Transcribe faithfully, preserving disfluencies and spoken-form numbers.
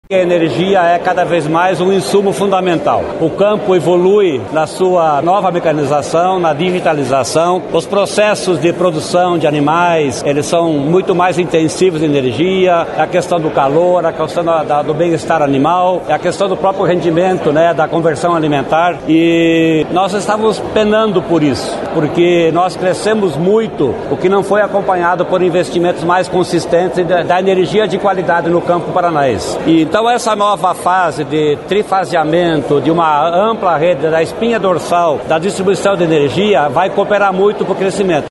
A energia é cada vez mais um insumo fundamental. O campo evolui na sua nova mecanização, na digitalização. Os processos de produção de animais, eles são muito mais intensivos em energia. A questão do calor, a questão da, da, do bem-estar animal, a questão do próprio rendimento, né, da conversão alimentar. E nós estamos penando por isso, porque nós crescemos muito, o que não foi acompanhado por investimentos mais consistentes da, da energia de qualidade no campo paranaense. E, então, Então essa nova fase de trifaseamento, de uma ampla rede da espinha dorsal da distribuição de energia vai cooperar muito para o crescimento.